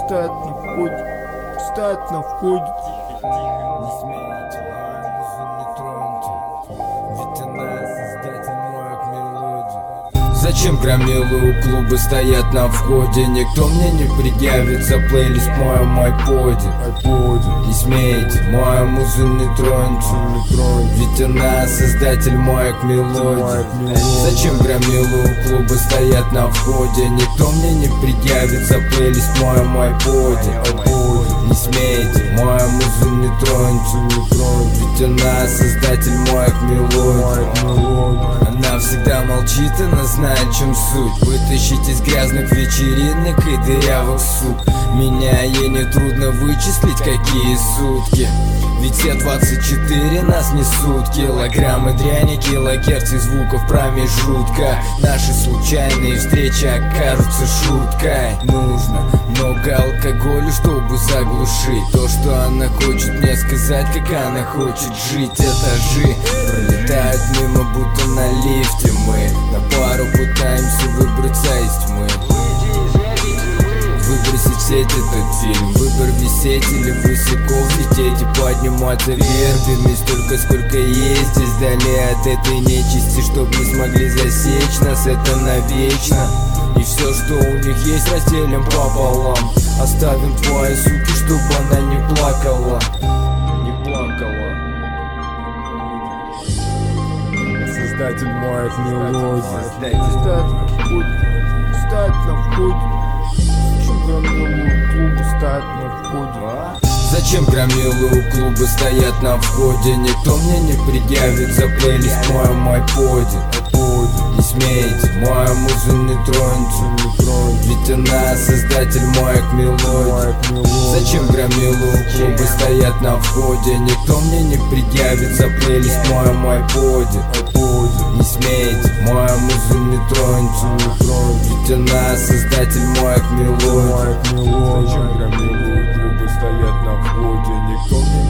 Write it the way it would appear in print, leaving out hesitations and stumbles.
стоят на входе, стоят на входе. Не смейте, мою музу не троньте, ведь она создатель моих мелодий. Зачем громилы у клуба стоят на входе? Никто мне не предъявит за плейлист мой айподе. Не смейте, мою музу не троньте, ведь она создатель моих мелодий. Зачем громилы у клуба стоят на входе? Никто мне не предъявит за плейлист мой айподе. Не смейте, мою музу не троньте, ведь она создатель моих мелодий. Она всегда молчит, она знает, в чем суть. Вытащить из грязных вечеринок и дырявых сук. Меня ей не трудно вычислить, какие сутки. Ведь все 24 нас несут килограммы дряни, килогерц и звуков промежутка. Наши случайные встречи окажутся шуткой. Нужно много алкоголя, чтобы заглушить то, что она хочет мне сказать, как она хочет жить. Этажи пролетают мимо, будто на лифте. Мы на пару пытаемся выбраться из тьмы, выбросить в сеть этот фильм. Выбор висеть или высоко взлететь и подниматься вверх. Дымить столько, сколько есть здесь, вдали от этой нечисти, чтоб не смогли засечь нас, это навечно. И все, что у них есть, разделим пополам. Оставим твои суки, чтобы она не плакала. Не плакала. Создатель моих мелодий. Стоят на входе, стоят на входе. Зачем громилы у клуба стоят на входе? Зачем громилы у клуба стоят на входе? Никто мне не предъявит за плейлист мой айподе. Не смейте, мою музу не троньте, ведь она создатель моих мелодий. Зачем громилы у клуба стоят на входе? Никто мне не предъявит за плейлист мой айподе. Не смейте, мою музу не троньте, ведь она создатель моих мелодий. Зачем громилы у клуба стоят на входе? Никто мне